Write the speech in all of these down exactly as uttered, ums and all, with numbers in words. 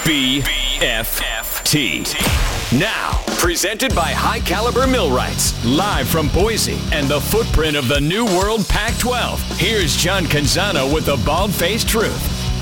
B F T. Now, presented by High Caliber Millwrights, live from Boise and the footprint of the New World Pac twelve. Here's John Canzano with the bald-faced truth.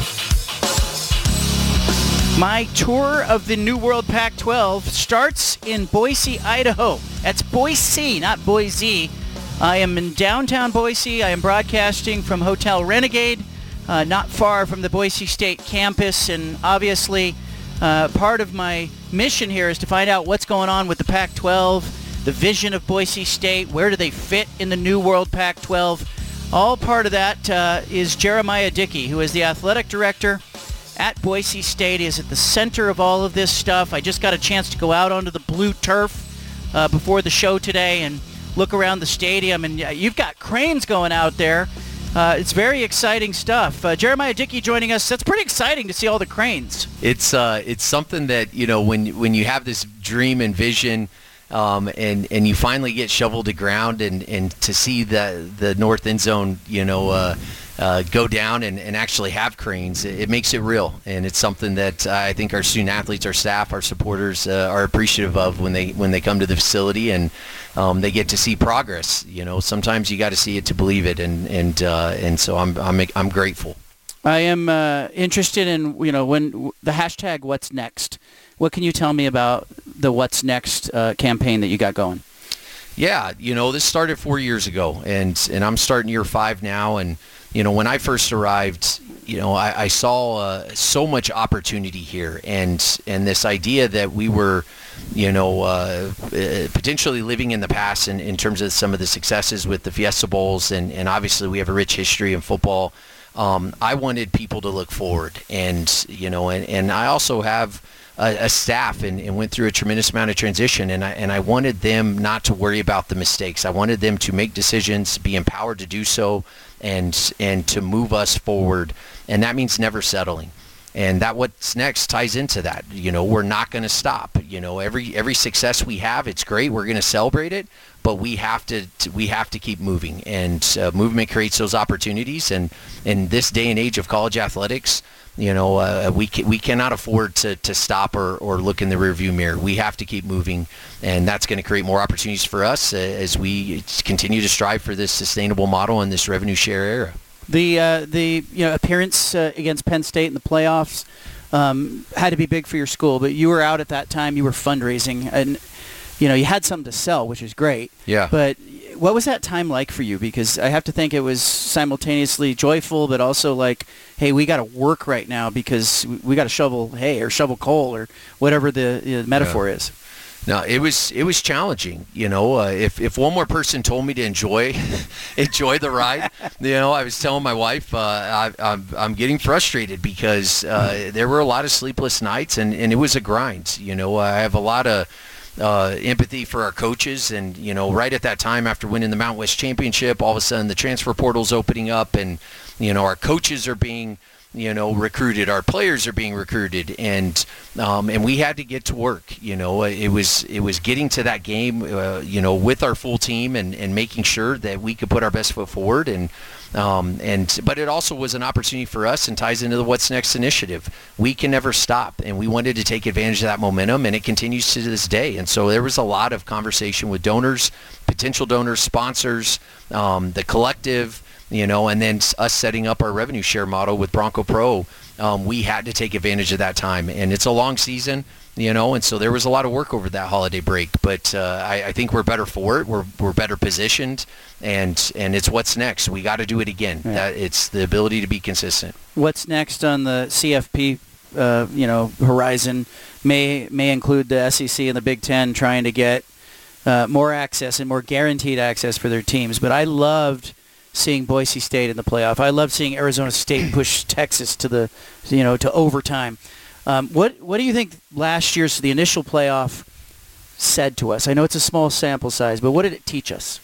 My tour of the New World Pac twelve starts in Boise, Idaho. That's Boise, not Boise. I am in downtown Boise. I am broadcasting from Hotel Renegade, uh, not far from the Boise State campus. And obviously, uh, part of my mission here is to find out what's going on with the Pac twelve, the vision of Boise State, where do they fit in the New World Pac twelve. All part of that uh, is Jeremiah Dickey, who is the athletic director at Boise State. He is at the center of all of this stuff. I just got a chance to go out onto the blue turf uh, before the show today and look around the stadium, and uh, you've got cranes going out there. Uh, it's very exciting stuff. Uh, Jeremiah Dickey joining us. That's pretty exciting to see all the cranes. It's uh, it's something that, you know, when when you have this dream and vision, um, and and you finally get shoveled to ground, and, and to see the the north end zone, you know, uh, uh, go down and, and actually have cranes, it, it makes it real, and it's something that I think our student athletes, our staff, our supporters uh, are appreciative of when they when they come to the facility and um, they get to see progress. You know, sometimes you got to see it to believe it, and and uh, and so I'm I'm I'm grateful. I am uh, interested in, you know, when the hashtag What's Next. What can you tell me about the What's Next uh, campaign that you got going? Yeah, you know, this started four years ago, and and I'm starting year five now. And you know, when I first arrived, you know, I, I saw uh, so much opportunity here, and and this idea that we were, you know, uh, potentially living in the past in, in terms of some of the successes with the Fiesta Bowls, and, and obviously we have a rich history in football. Um, I wanted people to look forward, and you know, and, and I also have a, a staff and, and went through a tremendous amount of transition, and I and I wanted them not to worry about the mistakes. I wanted them to make decisions, be empowered to do so, and and to move us forward, and that means never settling. And that What's Next ties into that. You know, we're not going to stop. You know, every every success we have, it's great. We're going to celebrate it, but we have to, to we have to keep moving. And uh, movement creates those opportunities. And in this day and age of college athletics, you know, uh, we ca- we cannot afford to to stop or, or look in the rearview mirror. We have to keep moving, and that's going to create more opportunities for us uh, as we continue to strive for this sustainable model in this revenue share era. The uh, the you know appearance uh, against Penn State in the playoffs um, had to be big for your school, but you were out at that time. You were fundraising, and you know you had something to sell, which is great. Yeah. But what was that time like for you? Because I have to think it was simultaneously joyful, but also like, hey, we got to work right now because we got to shovel hay or shovel coal or whatever the you know, metaphor yeah. is. No, it was it was challenging. You know, uh, if if one more person told me to enjoy enjoy the ride, you know, I was telling my wife uh, I, I'm I'm getting frustrated because uh, there were a lot of sleepless nights, and, and it was a grind. You know, I have a lot of uh, empathy for our coaches, and you know, right at that time after winning the Mountain West Championship, all of a sudden the transfer portal's opening up, and you know, our coaches are being you know, recruited. Our players are being recruited, and um, and we had to get to work. You know, it was it was getting to that game, uh, you know, with our full team and, and making sure that we could put our best foot forward. And um, and but it also was an opportunity for us, and ties into the What's Next initiative. We can never stop, and we wanted to take advantage of that momentum, and it continues to this day. And so there was a lot of conversation with donors, potential donors, sponsors, um, the collective. You know, and then us setting up our revenue share model with Bronco Pro, um, we had to take advantage of that time. And it's a long season, you know, and so there was a lot of work over that holiday break. But uh, I, I think we're better for it. We're we're better positioned, and and it's what's next. We got to do it again. Right. That it's the ability to be consistent. What's next on the C F P, uh, you know, horizon may may include the S E C and the Big Ten trying to get uh, more access and more guaranteed access for their teams. But I loved seeing Boise State in the playoff. I loved seeing Arizona State push Texas to the, you know, to overtime. Um, what what do you think last year's the initial playoff said to us? I know it's a small sample size, but what did it teach us?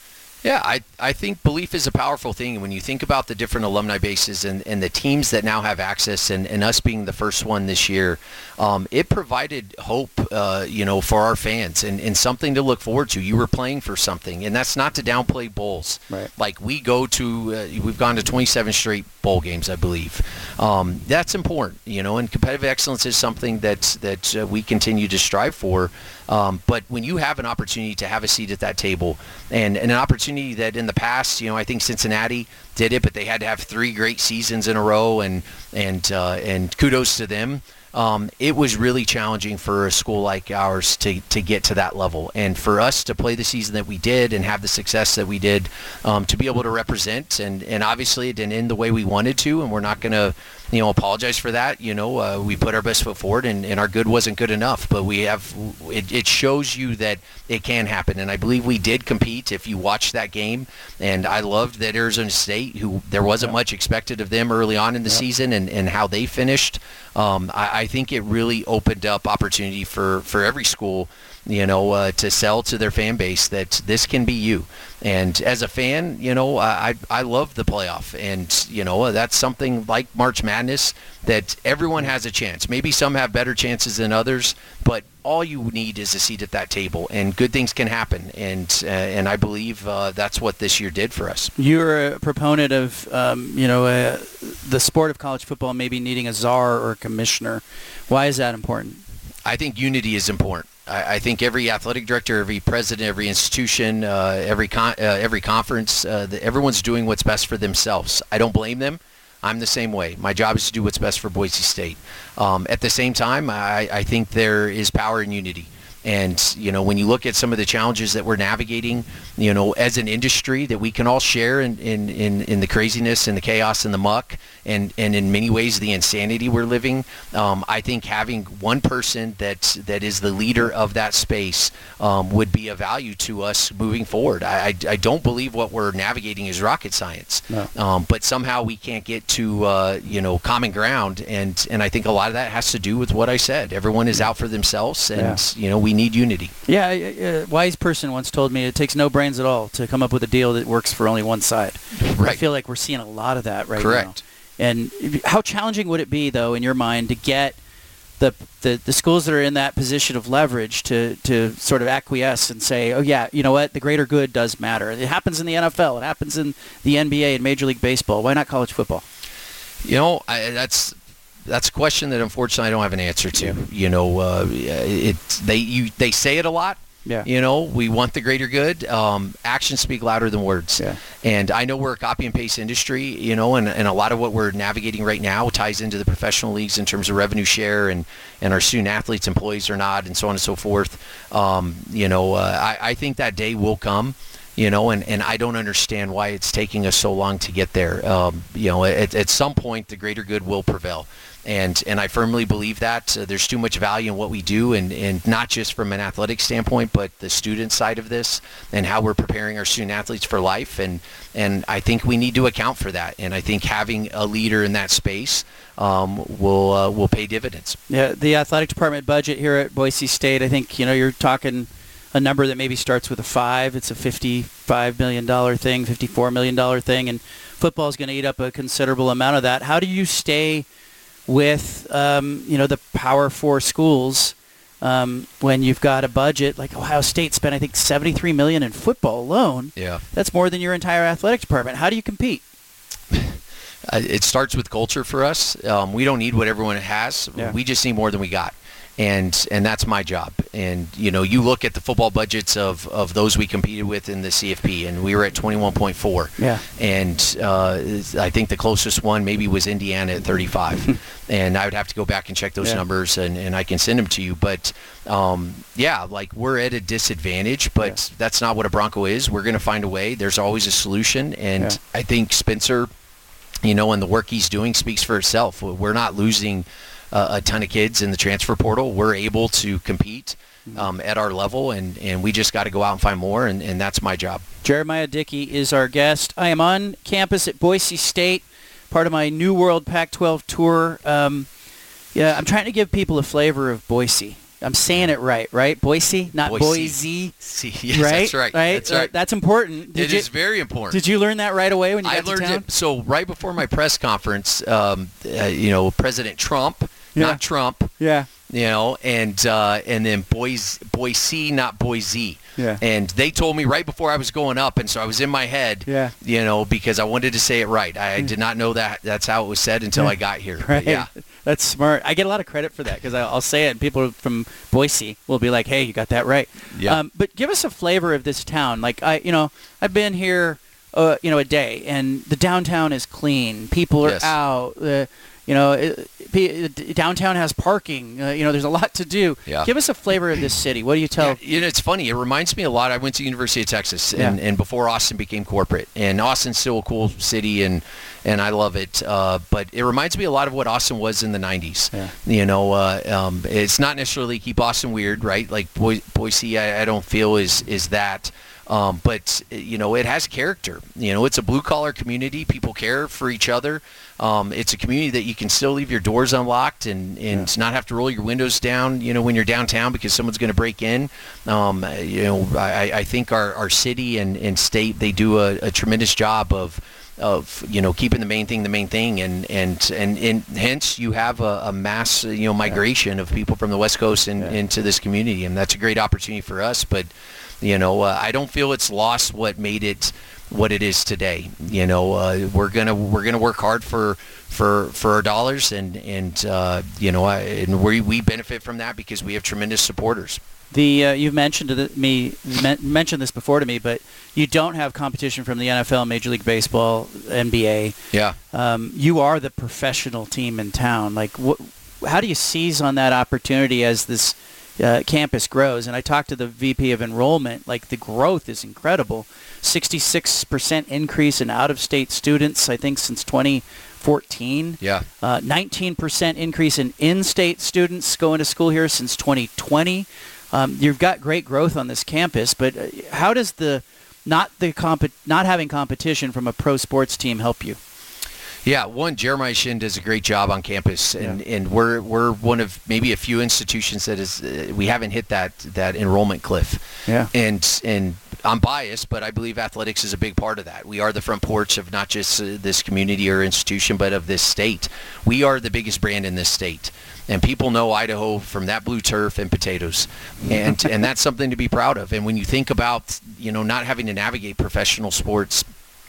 Yeah, I, I think belief is a powerful thing. And when you think about the different alumni bases and, and the teams that now have access and, and us being the first one this year, um, it provided hope, uh, you know, for our fans and, and something to look forward to. You were playing for something. And that's not to downplay bowls. Right. Like we go to, uh, we've gone to twenty-seven straight bowl games, I believe. Um, that's important, you know, and competitive excellence is something that, that uh, we continue to strive for. Um, but when you have an opportunity to have a seat at that table and, and an opportunity that in the past, you know, I think Cincinnati did it, but they had to have three great seasons in a row, and and uh, and kudos to them. Um, it was really challenging for a school like ours to, to get to that level. And for us to play the season that we did and have the success that we did, um, to be able to represent, and, and obviously it didn't end the way we wanted to, and we're not going to, you know, apologize for that. You know, uh, we put our best foot forward, and, and our good wasn't good enough. But we have, it, it shows you that it can happen. And I believe we did compete if you watched that game. And I loved that Arizona State, who there wasn't Yep. much expected of them early on in the Yep. season, and, and how they finished. Um, I, I think it really opened up opportunity for, for every school, you know, uh, to sell to their fan base that this can be you. And as a fan, you know, I I love the playoff, and you know that's something like March Madness that everyone has a chance. Maybe some have better chances than others, but all you need is a seat at that table, and good things can happen. And uh, and I believe uh, that's what this year did for us. You're a proponent of, um, you know, uh, the sport of college football maybe needing a czar or a commissioner. Why is that important? I think unity is important. I, I think every athletic director, every president, every institution, uh, every con- uh, every conference, uh, the, everyone's doing what's best for themselves. I don't blame them. I'm the same way. My job is to do what's best for Boise State. Um, at the same time, I, I think there is power in unity. And, you know, when you look at some of the challenges that we're navigating, you know, as an industry that we can all share in, in, in, in the craziness and the chaos and the muck and, and in many ways the insanity we're living, um, I think having one person that, that is the leader of that space um, would be of value to us moving forward. I, I, I don't believe what we're navigating is rocket science, No. um, but somehow we can't get to, uh, you know, common ground. And, and I think a lot of that has to do with what I said. Everyone is out for themselves, and, Yeah. you know, we need unity. Yeah, a, a wise person once told me it takes no brains at all to come up with a deal that works for only one side. Right. I feel like we're seeing a lot of that right Correct. now. And if- how challenging would it be, though, in your mind, to get the, the the schools that are in that position of leverage to, to sort of acquiesce and say, oh, yeah, you know what, the greater good does matter. It happens in the N F L. It happens in the N B A and Major League Baseball. Why not college football? You know, I, that's that's a question that unfortunately I don't have an answer to. You know, uh, it they you they say it a lot. Yeah. You know, we want the greater good. Um, actions speak louder than words. Yeah. And I know we're a copy and paste industry, you know, and, and a lot of what we're navigating right now ties into the professional leagues in terms of revenue share and, and our student athletes, employees or not, and so on and so forth. Um, you know, uh, I, I think that day will come. You know, and, and I don't understand why it's taking us so long to get there. Um, you know, at, at some point, the greater good will prevail. And and I firmly believe that. Uh, there's too much value in what we do, and, and not just from an athletic standpoint, but the student side of this and how we're preparing our student athletes for life. And, and I think we need to account for that. And I think having a leader in that space um, will uh, will pay dividends. Yeah, the athletic department budget here at Boise State, I think, you know, you're talking a number that maybe starts with a five. It's a fifty-five million dollars thing, fifty-four million dollars thing, and football is going to eat up a considerable amount of that. How do you stay with, um, you know, the Power Four schools um, when you've got a budget like Ohio State spent, I think, seventy-three million dollars in football alone? Yeah. That's more than your entire athletic department. How do you compete? Uh, it starts with culture for us. Um, we don't need what everyone has. Yeah. We just need more than we got. And and that's my job. And, you know, you look at the football budgets of, of those we competed with in the C F P, and we were at twenty-one point four. Yeah. And uh, I think the closest one maybe was Indiana at thirty-five. And I would have to go back and check those Yeah. numbers, and, and I can send them to you. But, um, yeah, like we're at a disadvantage, but Yeah. that's not what a Bronco is. We're going to find a way. There's always a solution. And Yeah. I think Spencer, you know, and the work he's doing speaks for itself. We're not losing uh, a ton of kids in the transfer portal. We're able to compete um, at our level, and, and we just got to go out and find more, and, and that's my job. Jeremiah Dickey is our guest. I am on campus at Boise State, part of my New World Pac twelve tour. Um, yeah, I'm trying to give people a flavor of Boise. I'm saying it right, right? Boise, not Boise. Boise. See, yes, right? that's right. Right? That's right. Uh, that's important. Did It you, is very important. Did you learn that right away when you got I learned to town? it. So right before my press conference, um, uh, you know, President Trump, Yeah. not Trump, Yeah. you know, and uh, and then Boise, Boise, not Boise. Yeah. And they told me right before I was going up, and so I was in my head, Yeah. you know, because I wanted to say it right. I, I did not know that that's how it was said until Yeah. I got here. Right. Yeah. That's smart. I get a lot of credit for that because I'll say it, and people from Boise will be like, "Hey, you got that right." Yeah. Um, but give us a flavor of this town. Like I, you know, I've been here, uh, you know, a day, and the downtown is clean. People are Yes. out. Uh, you know, it, it, downtown has parking. Uh, you know, there's a lot to do. Yeah. Give us a flavor of this city. What do you tell? Yeah, you know, it's funny. It reminds me a lot. I went to University of Texas, and, Yeah. and before Austin became corporate, and Austin's still a cool city, and and I love it. Uh, but it reminds me a lot of what Austin was in the nineties. Yeah. You know, uh, um, it's not necessarily keep Austin weird, right? Like Bo- Boise, I, I don't feel is is that. Um, but, you know, it has character. You know, it's a blue-collar community. People care for each other. Um, it's a community that you can still leave your doors unlocked and, and Yeah. not have to roll your windows down, you know, when you're downtown because someone's going to break in. Um, you know, I, I think our, our city and, and state, they do a, a tremendous job of, of, you know, keeping the main thing the main thing. And, and, and, and hence you have a, a mass, you know, migration of people from the West Coast and, Yeah. into this community. And that's a great opportunity for us. But, you know, uh, I don't feel it's lost what made it what it is today. You know, uh, we're gonna we're gonna work hard for for for our dollars, and and uh, you know, I, and we we benefit from that because we have tremendous supporters. The uh, you've mentioned to me men- mentioned this before to me, but you don't have competition from the N F L, Major League Baseball, N B A. Yeah. Um, you are the professional team in town. Like, wh- how do you seize on that opportunity as this uh, campus grows? And I talked to the V P of enrollment. Like, the growth is incredible. sixty-six percent increase in out-of-state students, I think, since twenty fourteen. Yeah. Uh, nineteen percent increase in in-state students going to school here since twenty twenty. Um, you've got great growth on this campus, but uh, how does the not the comp- not having competition from a pro sports team help you? Yeah, one, Jeremiah Shin does a great job on campus, and, Yeah. and we're we're one of maybe a few institutions that is uh, we haven't hit that that enrollment cliff. Yeah. And and I'm biased, but I believe athletics is a big part of that. We are the front porch of not just uh, this community or institution, but of this state. We are the biggest brand in this state. And people know Idaho from that blue turf and potatoes. And and that's something to be proud of. And when you think about, you know, not having to navigate professional sports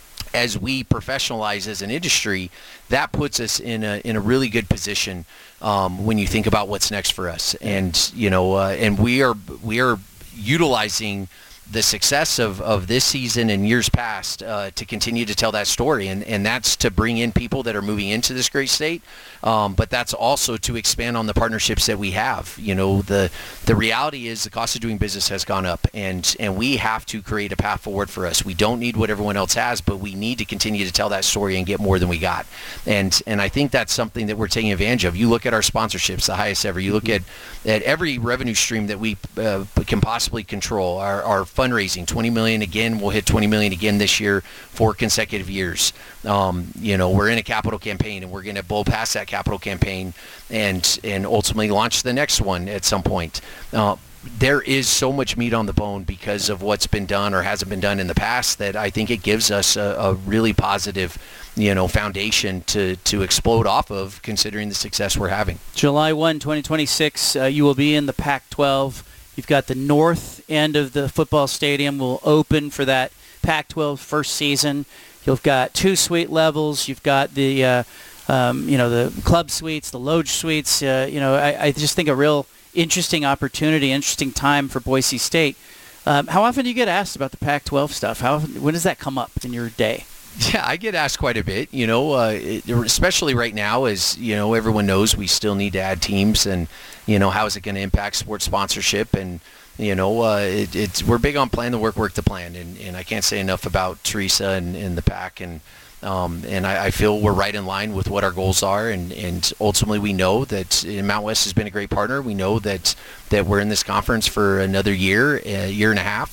as we professionalize as an industry, that puts us in a in a really good position um, when you think about what's next for us. And you know, uh, and we are we are utilizing the success of, of this season and years past uh, to continue to tell that story, and and that's to bring in people that are moving into this great state, um, but that's also to expand on the partnerships that we have. You know, the the reality is the cost of doing business has gone up, and and we have to create a path forward for us. We don't need what everyone else has, but we need to continue to tell that story and get more than we got. And and I think that's something that we're taking advantage of. You look at our sponsorships, the highest ever. You look at at every revenue stream that we uh, can possibly control. Our our fundraising, twenty million again. We'll hit twenty million again this year, four consecutive years. Um, you know, we're in a capital campaign, and we're going to blow past that capital campaign, and and ultimately launch the next one at some point. Uh, there is so much meat on the bone because of what's been done or hasn't been done in the past that I think it gives us a, a really positive, you know, foundation to to explode off of, considering the success we're having. July first, twenty twenty-six, uh, you will be in the Pac twelve. You've got the north end of the football stadium will open for that Pac twelve first season. You've got two suite levels. You've got the, uh, um, you know, the club suites, the loge suites. Uh, you know, I, I just think a real interesting opportunity, interesting time for Boise State. Um, how often do you get asked about the Pac twelve stuff? How often, when does that come up in your day? Yeah, I get asked quite a bit, you know, uh, it, especially right now, as, you know, everyone knows we still need to add teams, and, you know, how is it going to impact sports sponsorship? And, you know, uh, it, it's we're big on plan the work, work the plan. And, and I can't say enough about Teresa and, and the Pac. And, um, and I, I feel we're right in line with what our goals are. And, and ultimately, we know that Mount West has been a great partner. We know that, that we're in this conference for another year, a year and a half.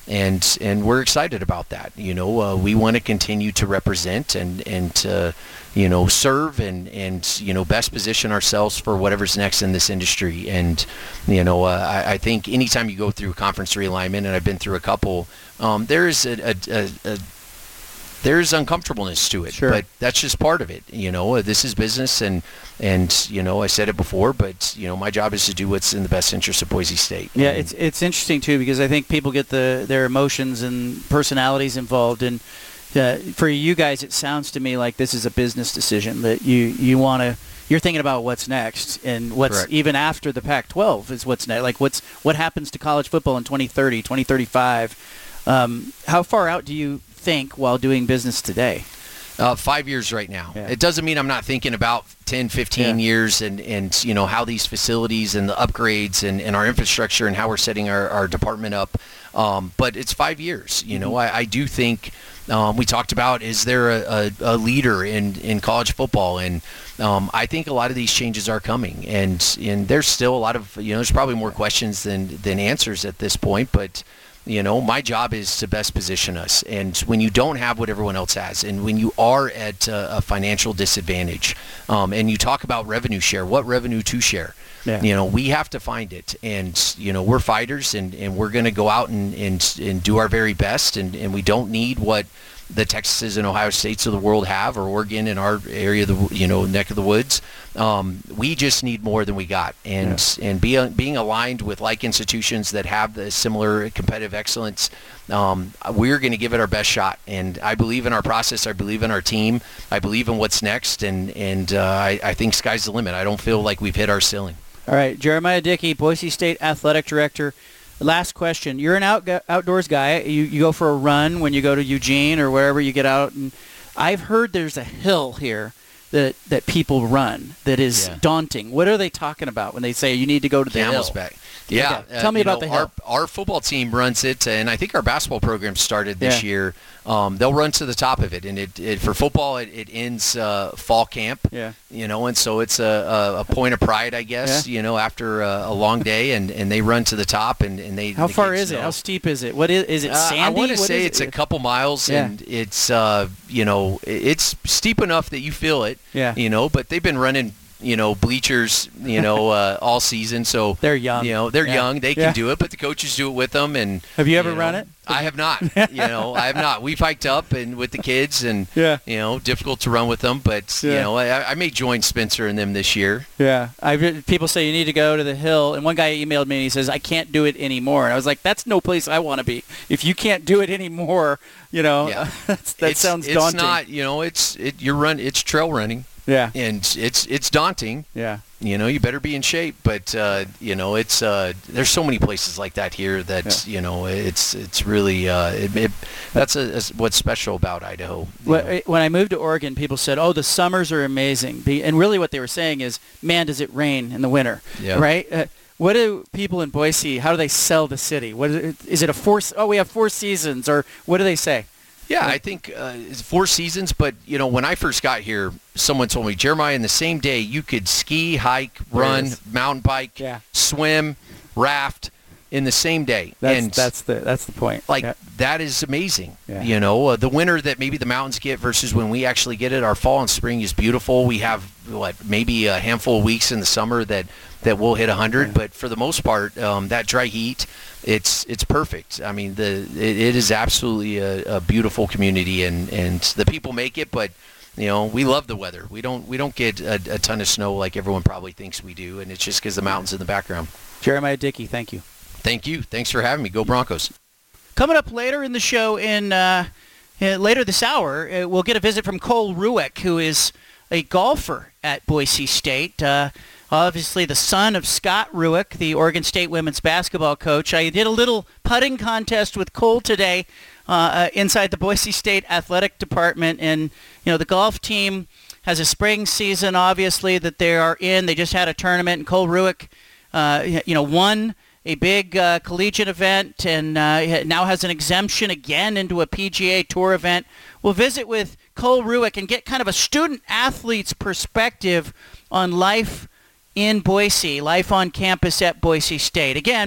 and and we're excited about that. You know, uh, we want to continue to represent and and to, you know, serve and and you know best position ourselves for whatever's next in this industry. And you know, uh, I, I think anytime you go through a conference realignment, and I've been through a couple, um, there is a, a, a, a there's uncomfortableness to it, sure. but that's just part of it. You know, this is business, and and you know, I said it before, but you know, my job is to do what's in the best interest of Boise State. Yeah, and it's it's interesting too, because I think people get the their emotions and personalities involved, and uh, for you guys, it sounds to me like this is a business decision that you you want to. You're thinking about what's next, and what's Correct. even after the Pac twelve is what's next. Like what's what happens to college football in twenty thirty, twenty thirty-five. Um, how far out do you think while doing business today? Uh, five years right now. Yeah. It doesn't mean I'm not thinking about ten, fifteen Yeah. years and, and, you know, how these facilities and the upgrades and, and our infrastructure and how we're setting our, our department up. Um, but it's five years. You know, I, I do think um, we talked about, is there a, a, a leader in, in college football? And um, I think a lot of these changes are coming. And, and there's still a lot of, you know, there's probably more questions than, than answers at this point. But you know, my job is to best position us. And when you don't have what everyone else has, and when you are at a, a financial disadvantage, um, and you talk about revenue share, what revenue to share? Yeah. You know, we have to find it. And, you know, we're fighters, and, and we're going to go out and, and, and do our very best. And, and we don't need what the Texases and Ohio States of the world have, or Oregon in our area, of the you know neck of the woods. Um, we just need more than we got, and yeah. and be, being aligned with like institutions that have the similar competitive excellence. Um, we're going to give it our best shot, and I believe in our process. I believe in our team. I believe in what's next, and and uh, I, I think sky's the limit. I don't feel like we've hit our ceiling. All right, Jeremiah Dickey, Boise State Athletic Director. Last question. You're an out, outdoors guy. You, you go for a run when you go to Eugene or wherever you get out. And I've heard there's a hill here that, that people run that is yeah. daunting. What are they talking about when they say you need to go to the Camel's hill? back. Yeah. Okay. Tell me uh, about know, the hill. Our, our football team runs it, and I think our basketball program started this Yeah. year. Um, they'll run to the top of it, and it, it for football it, it ends uh, fall camp. Yeah. You know, and so it's a, a, a point of pride, I guess. Yeah. You know, after a, a long day, and, and they run to the top, and, and they. How the far kids is it? know. How steep is it? What is is it? Uh, Sandy? I want to What say is it's it? a couple miles, Yeah. and it's uh, you know it's steep enough that you feel it. Yeah. You know, but they've been running. You know, bleachers, you know, uh, all season. So They're young. You know, they're Yeah. young. They can Yeah. do it, but the coaches do it with them. And Have you ever know, run it? I have not. You know, I have not. We've hiked up and with the kids, and Yeah. you know, difficult to run with them. But you Yeah. know, I, I may join Spencer and them this year. Yeah. I've people say you need to go to the hill, and one guy emailed me and he says I can't do it anymore, and I was like, that's no place I want to be. If you can't do it anymore, you know, Yeah. that's, that it's, sounds it's daunting. It's not. You know, it's it. You're run. It's trail running. Yeah. And it's it's daunting. Yeah. You know, you better be in shape, but uh, you know, it's uh, there's so many places like that here that Yeah. you know, it's it's really uh, it, it, that's a, a, what's special about Idaho. you know. When when I moved to Oregon, people said, "Oh, the summers are amazing," Be- and really, what they were saying is, "Man, does it rain in the winter?" Yeah. Right? Uh, what do people in Boise? How do they sell the city? What is it, is it a four? Oh, we have four seasons, or what do they say? Yeah, I think uh, it's four seasons, but you know, when I first got here, someone told me, Jeremiah, in the same day you could ski, hike, run, Yes. mountain bike, Yeah. swim, raft in the same day. That's and that's the that's the point. like Yeah. that is amazing. Yeah. You know, uh, the winter that maybe the mountains get versus when we actually get it. Our fall and spring is beautiful. We have what maybe a handful of weeks in the summer that that we'll hit one hundred, Yeah. but for the most part, um, that dry heat, it's it's perfect. I mean, the it, it is absolutely a, a beautiful community, and, and the people make it. But you know, we love the weather. We don't we don't get a, a ton of snow like everyone probably thinks we do, and it's just because the mountains in the background. Jeremiah Dickey, thank you. Thank you. Thanks for having me. Go Broncos. Coming up later in the show, in uh, uh, later this hour, uh, we'll get a visit from Cole Ruick, who is a golfer at Boise State. Uh, obviously, the son of Scott Ruick, the Oregon State women's basketball coach. I did a little putting contest with Cole today uh, uh, inside the Boise State athletic department, and you know the golf team has a spring season, obviously, that they are in. They just had a tournament, and Cole Ruick, uh, you know, won a big uh, collegiate event, and uh, now has an exemption again into a P G A Tour event. We'll visit with Cole Ruick and get kind of a student-athlete's perspective on life in Boise, life on campus at Boise State. Again,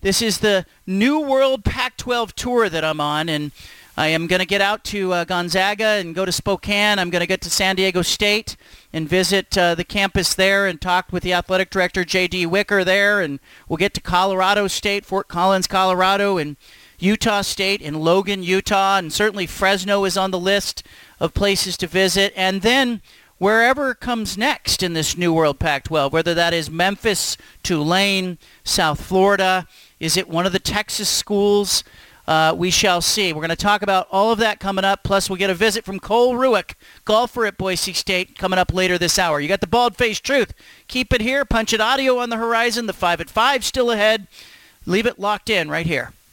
This is the New World Pac twelve tour that I'm on, and I am going to get out to uh, Gonzaga and go to Spokane. I'm going to get to San Diego State and visit uh, the campus there and talk with the athletic director, J D Wicker, there. And we'll get to Colorado State, Fort Collins, Colorado, and Utah State and Logan, Utah. And certainly Fresno is on the list of places to visit. And then wherever comes next in this New World Pac twelve, whether that is Memphis, Tulane, South Florida, is it one of the Texas schools? Uh, we shall see. We're going to talk about all of that coming up. Plus, we'll get a visit from Cole Ruick, golfer at Boise State, coming up later this hour. You got the Bald-Faced Truth. Keep it here. Punch It Audio on the horizon. The five at five still ahead. Leave it locked in right here.